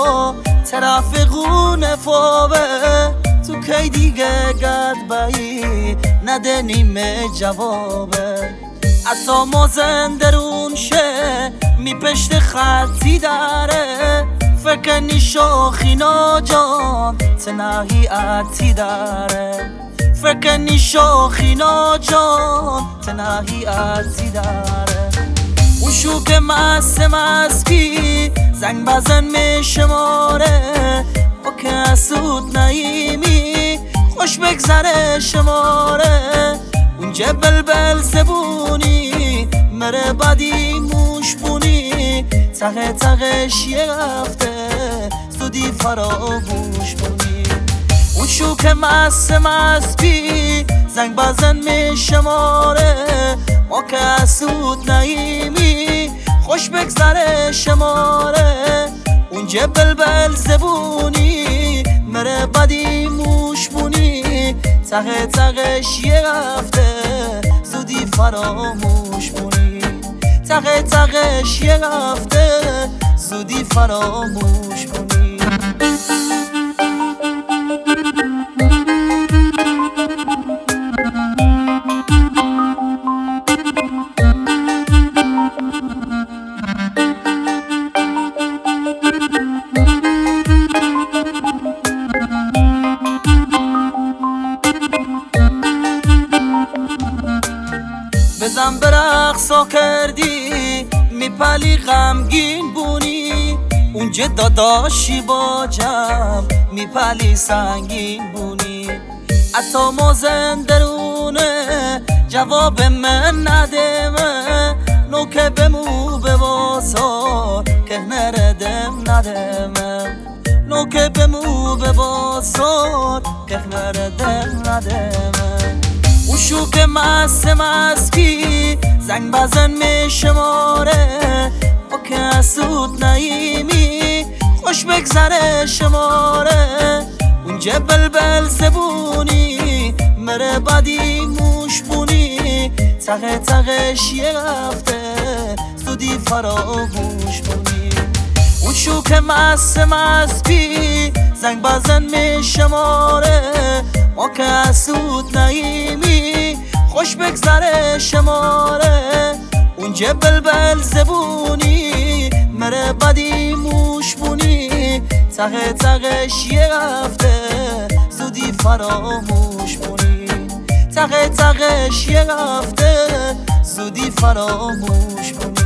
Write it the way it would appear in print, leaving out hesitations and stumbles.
طرف قونه فاوه تو کی دیگه گرد بایی نده نیمه جوابه اتا ما زندرون شه می پشت خطی داره فکنی شاخینا جان تنهی عتی داره فکنی شاخینا جان تنهی عتی داره اون شوک مسکی زنگ بزن می شماره با که سود نایمی خوش بگذره شماره اونجا بلبل زبونی مره بدی موش بونی تقه تقش یه هفته زودی فراموش بونی اون شوک مسکی زنگ بزن می شماره ما که سود نایمی خوش بگذره شماره اونجا بلبل زبونی مره بدی موش بونی تقه تقش یه هفته زودی فراموش بونی تقه تقش یه هفته زودی فراموش بونی بزن برقصا کردی میپلی غمگین بونی اونجا داداشی با جمع میپلی سنگین بونی اتا ما زندرونه جواب من ندمه نوکه بمو بباسا که نردم ندمه نوکه بمو بباسا که نردم ندمه اون شوک مسکی زنگ بزن می شماره با که سود نایمی خوش بگذره شماره اونجا بلبل زبونی مره بدی موش بونی تقه تقش یه هفته زودی فراموش بونی اون شوک مسکی زنگ بزن می شماره ما که سود نایمی خوش بگذره شماره اونجا بلبل زبونی مره بدی موش بونی تقه تقش یه هفته زودی فراموش بونی تقه تقش یه هفته زودی فراموش بونی